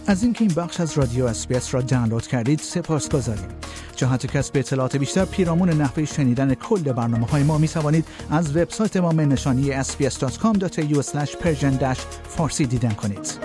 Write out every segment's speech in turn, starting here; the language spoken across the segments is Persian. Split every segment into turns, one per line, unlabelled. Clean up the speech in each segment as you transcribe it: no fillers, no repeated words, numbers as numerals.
از اینکه این بخش از رادیو اس‌بی‌اس را دانلود کردید سپاسگزاریم. جهت کسب اطلاعات بیشتر پیرامون نحوه شنیدن کل برنامه‌های ما می‌توانید از وبسایت ما نشانی sbs.com.au/persian-farsi دیدن کنید.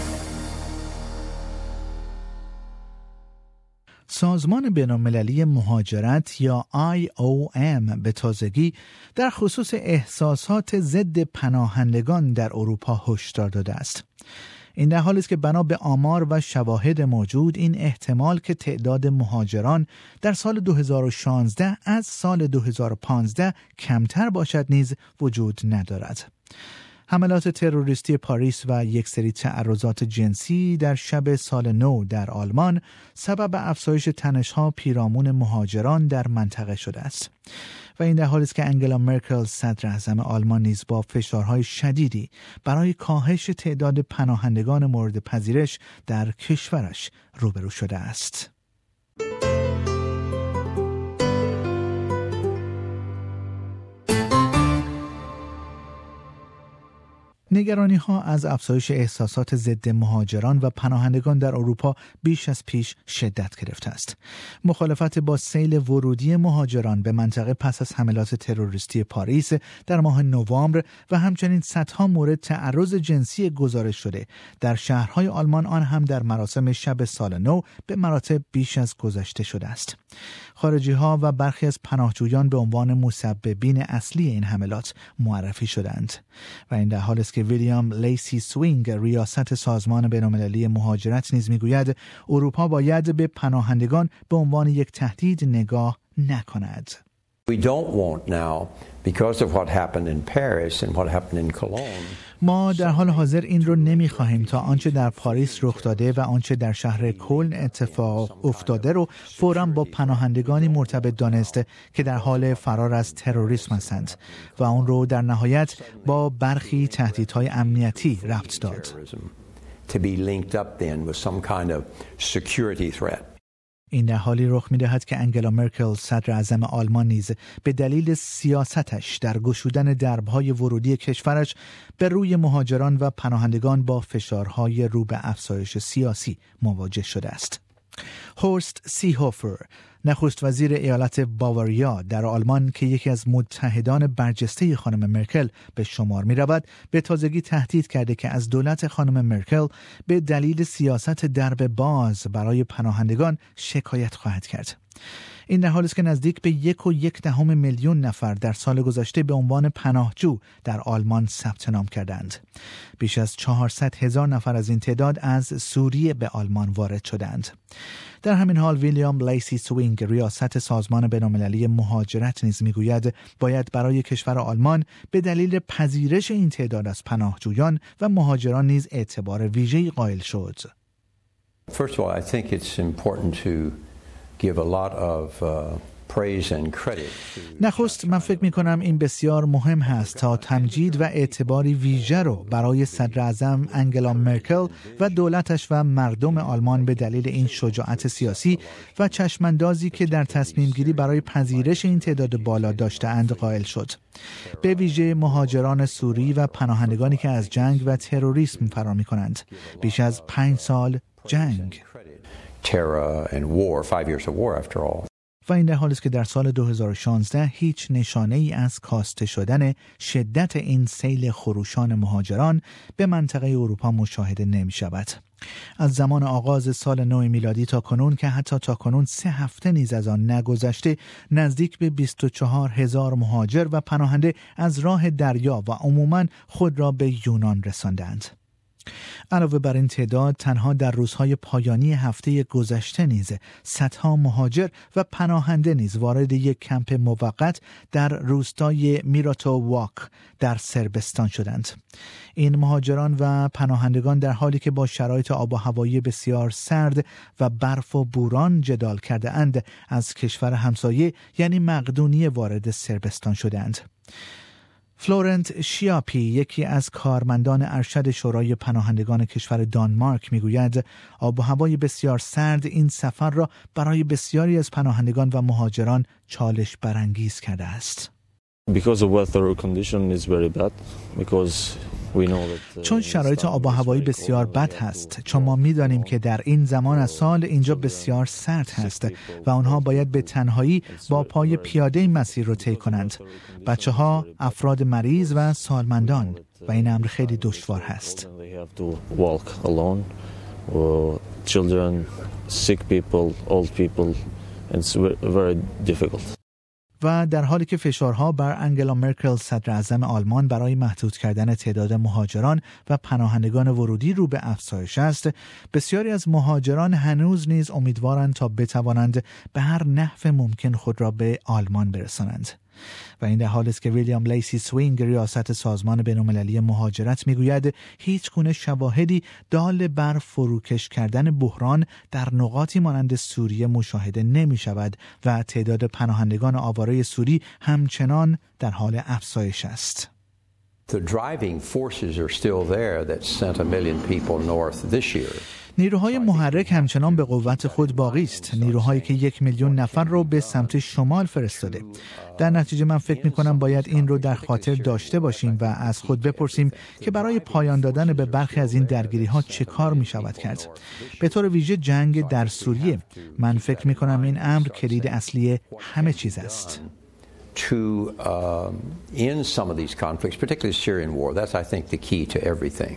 سازمان بین‌المللی مهاجرت یا IOM به تازگی در خصوص احساسات ضد پناهندگان در اروپا هشدار داده است. این در حالی است که بنا به آمار و شواهد موجود این احتمال که تعداد مهاجران در سال 2016 از سال 2015 کمتر باشد نیز وجود ندارد. حملات تروریستی پاریس و یک سری تعرضات جنسی در شب سال نو در آلمان سبب افزایش تنش‌ها پیرامون مهاجران در منطقه شده است. و این در حالی است که انگلا مرکل صدر اعظم آلمان نیز با فشارهای شدیدی برای کاهش تعداد پناهندگان مورد پذیرش در کشورش روبرو شده است. نگرانی‌ها از افزایش احساسات ضد مهاجران و پناهندگان در اروپا بیش از پیش شدت گرفته است. مخالفت با سیل ورودی مهاجران به منطقه پس از حملات تروریستی پاریس در ماه نوامبر و همچنین صدها مورد تعرض جنسی گزارش شده در شهرهای آلمان، آن هم در مراسم شب سال نو، به مراتب بیش از گذشته شده است. خارجی‌ها و برخی از پناهجویان به عنوان مسببین اصلی این حملات معرفی شدند و این در حالی است که ویلیام لیسی سوینگ ریاست سازمان بین‌المللی مهاجرت نیز میگوید اروپا باید به پناهندگان به عنوان یک تهدید نگاه نکند.
We don't want now, because of what happened in Paris and what happened in Cologne.
ما در حال حاضر این رو نمی‌خواهیم تا آنچه در پاریس رخ داده و آنچه در شهر کلن اتفاق افتاده رو فوراً با پناهندگانی مرتبط دانست که در حال فرار از تروریسم هستند و آن رو در نهایت با برخی تهدیدهای امنیتی ربط داد.
To be linked up then with some kind of security threat.
این در حالی رخ می‌دهد که انگلا مرکل صدر اعظم آلمان نیز به دلیل سیاستش در گشودن درب‌های ورودی کشورش به روی مهاجران و پناهندگان با فشارهای رو به افزایش سیاسی مواجه شده است. هورست سیهوفر، نخست وزیر ایالت باواریا در آلمان که یکی از متحدان برجسته خانم مرکل به شمار می رود، به تازگی تهدید کرده که از دولت خانم مرکل به دلیل سیاست درب باز برای پناهندگان شکایت خواهد کرد. این در حالی است که نزدیک به 1.1 میلیون نفر در سال گذشته به عنوان پناهجو در آلمان ثبت نام کردند. بیش از 400,000 نفر از این تعداد از سوریه به آلمان وارد شدند. در همین حال ویلیام لیسی سوینگ ریاست سازمان بین‌المللی مهاجرت نیز میگوید باید برای کشور آلمان به دلیل پذیرش این تعداد از پناهجویان و مهاجران نیز اعتبار ویژه‌ای قائل شد.
First of all, I think it's important to give a lot of praise and credit.
نخست من فکر می کنم این بسیار مهم هست تا تمجید و اعتباری ویژه رو برای صدر اعظم انگلا مرکل و دولتش و مردم آلمان به دلیل این شجاعت سیاسی و چشماندازی که در تصمیم گیری برای پذیرش این تعداد بالا داشته‌اند قائل شد. به ویژه مهاجران سوری و پناهندگانی که از جنگ و تروریسم فرار می کنند. بیش از 5 سال جنگ.
Terror and war, 5 years of war after all.
و این در حالی است که در سال 2016 هیچ نشانه ای از کاسته شدن شدت این سیل خروشان مهاجران به منطقه اروپا مشاهده نمی شود. از زمان آغاز سال نو میلادی تا کنون که حتی تا کنون 3 هفته نیز از آن نگذشته، نزدیک به 24,000 مهاجر و پناهنده از راه دریا و عموماً خود را به یونان رساندند. علاوه بر این تعداد، تنها در روزهای پایانی هفته گذشته نیز صدها مهاجر و پناهنده نیز وارد یک کمپ موقت در روستای میراتوواک در صربستان شدند. این مهاجران و پناهندگان در حالی که با شرایط آب و هوایی بسیار سرد و برف و بوران جدال کرده اند، از کشور همسایه یعنی مقدونیه وارد صربستان شدند. فلورنت شیاپی، یکی از کارمندان ارشد شورای پناهندگان کشور دانمارک، میگوید آب و هوای بسیار سرد این سفر را برای بسیاری از پناهندگان و مهاجران چالش برانگیز کرده است.
Because the weather condition is very bad, because
چون شرایط آب و هوایی بسیار بد هست، چون ما می‌دانیم که در این زمان از سال اینجا بسیار سرد هست و آنها باید به تنهایی با پای پیاده این مسیر رو طی کنند. بچه‌ها، افراد مریض و سالمندان، و این امر خیلی دشوار هست. و در حالی که فشارها بر انگلا مرکل صدر اعظم آلمان برای محدود کردن تعداد مهاجران و پناهندگان ورودی رو به افزایش است، بسیاری از مهاجران هنوز نیز امیدوارند تا بتوانند به هر نحو ممکن خود را به آلمان برسانند. و این در حالی است که ویلیام لیسی سوینگ، ریاست سازمان بین‌المللی مهاجرت، میگوید هیچ گونه شواهدی دال بر فروکش کردن بحران در نقاطی مانند سوریه مشاهده نمی شود و تعداد پناهندگان آواره سوری همچنان در حال افزایش است.
The driving forces are still there that sent 1 million people north this year.
نیروهای محرک همچنان به قوت خود باقی است، نیروهایی که 1 میلیون نفر رو به سمت شمال فرستاده. در نتیجه من فکر می‌کنم باید این رو در خاطر داشته باشیم و از خود بپرسیم که برای پایان دادن به برخی از این درگیری‌ها چه کار می‌شود کرد. به طور ویژه جنگ در سوریه، من فکر می‌کنم این امر کلید اصلی همه چیز است.
To end some of these conflicts, particularly the Syrian war. That's, I think, the key to everything.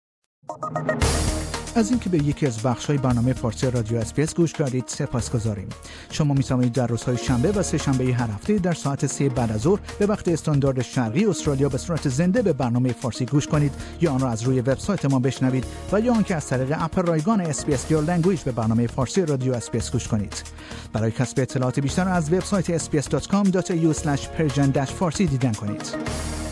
از اینکه به یکی از بخش‌های برنامه فارسی رادیو اس‌بی‌اس گوش کردید سپاسگزاریم. شما می‌توانید در روزهای شنبه و سه شنبه هر هفته در ساعت 3 بعد از ظهر به وقت استاندارد شرقی استرالیا به صورت زنده به برنامه فارسی گوش کنید یا آن را از روی وبسایت ما بشنوید و یا آنکه از طریق اپ رایگان اس‌بی‌اس Your Language به برنامه فارسی رادیو اس‌بی‌اس گوش کنید. برای کسب اطلاعات بیشتر از وبسایت sbs.com.au/persian-farsi دیدن کنید.